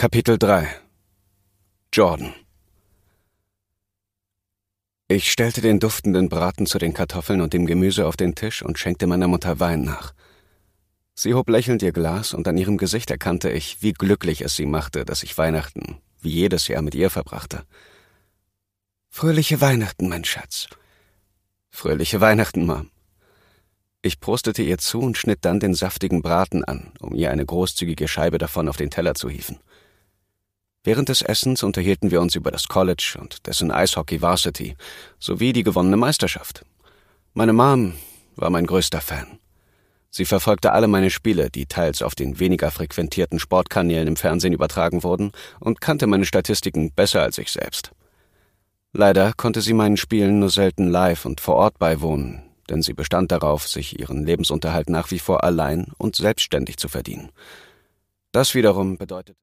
Kapitel 3 Jordan. Ich stellte den duftenden Braten zu den Kartoffeln und dem Gemüse auf den Tisch und schenkte meiner Mutter Wein nach. Sie hob lächelnd ihr Glas, und an ihrem Gesicht erkannte ich, wie glücklich es sie machte, dass ich Weihnachten, wie jedes Jahr, mit ihr verbrachte. »Fröhliche Weihnachten, mein Schatz.« »Fröhliche Weihnachten, Mom.« Ich prostete ihr zu und schnitt dann den saftigen Braten an, um ihr eine großzügige Scheibe davon auf den Teller zu hieven. Während des Essens unterhielten wir uns über das College und dessen Eishockey-Varsity sowie die gewonnene Meisterschaft. Meine Mom war mein größter Fan. Sie verfolgte alle meine Spiele, die teils auf den weniger frequentierten Sportkanälen im Fernsehen übertragen wurden, und kannte meine Statistiken besser als ich selbst. Leider konnte sie meinen Spielen nur selten live und vor Ort beiwohnen, denn sie bestand darauf, sich ihren Lebensunterhalt nach wie vor allein und selbstständig zu verdienen. Das wiederum bedeutet